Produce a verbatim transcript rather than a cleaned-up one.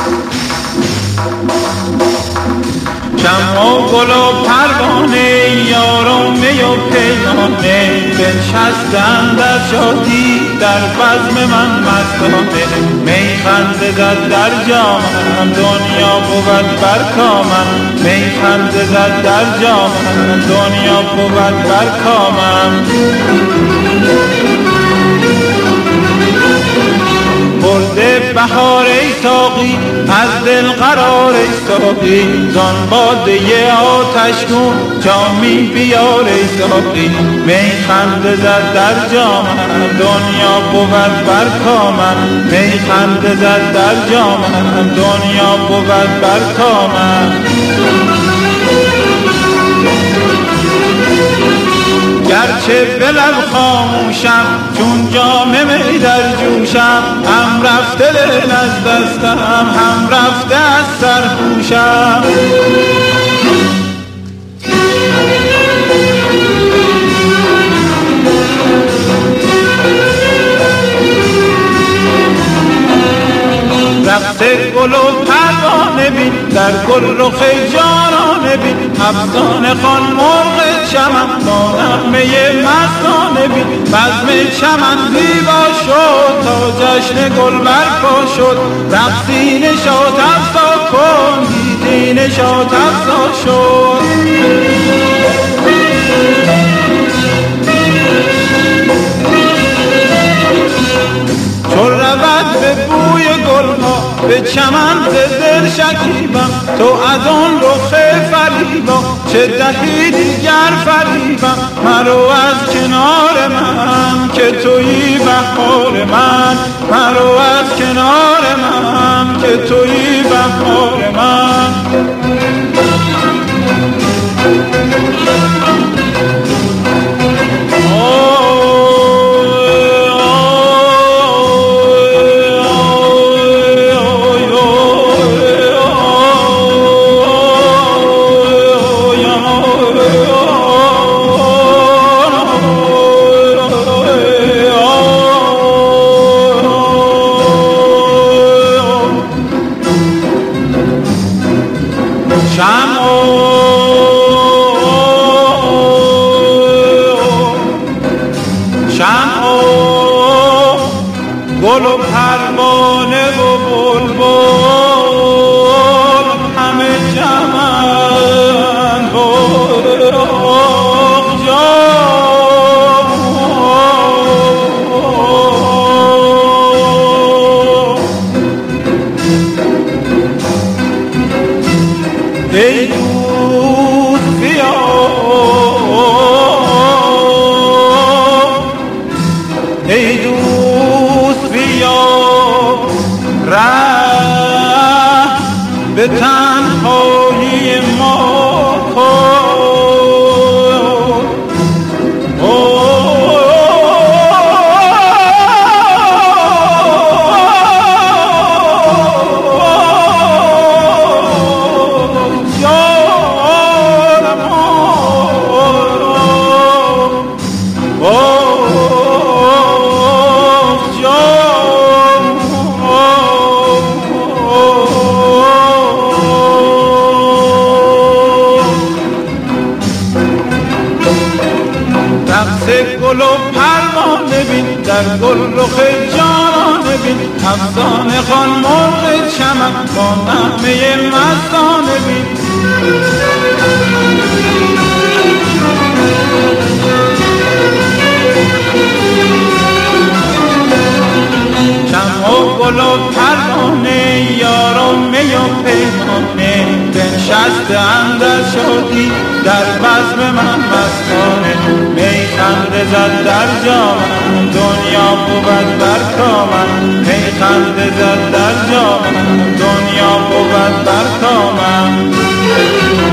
شمع و گل و پروانه یار و می و پیمانه بنشستند در شادی در بزم من مستانه می خنده زد در جامم دنیا بود بر کامم می خنده زد در جامم دنیا بود بر کامم برده بهار ای ساقی از دل قرار ای ساقی زان باده آتشگون جامی بیار ای ساقی می خنده زد در جامم دنیا بود بر کامم می خنده زد در جامم دنیا بود بر کامم گرچه به لب خاموشم چون جام می در جوشم هم رفته دل از دستم هم رفته از سرپوشم رقص گل و پروانه بین در گل رخ جانانه بین افسانه خوان مرغ چمن با نغمه مستانه بین بزم چمن زیبا شد تا جشن گل برپا شد رقصی نشاط افزا کن دیدی نشاط افزا شد چون رود به بوی گلها به چمن دل شکیبم تو از آن رخ فریبا چه دهی دیگر فریبم مرو از کنار من که تویی بهار من مرو از کنار من که تویی بهار من گل و پروانه و بلبل همه جمعن باغ جام ای دوست بیا ای دوست ره به تنهایی ما کن گل و پروانه بین در گل رخ جانانه بین افسانه خوان مرغ چمن با نغمه مستانه بین شمع و گل و پروانه یار و می و پیمانه بنشستند در شادی در بزم من مستانه می خنده زد در جامم دنیا بود بر کامم می خنده زد در جامم دنیا بود بر کامم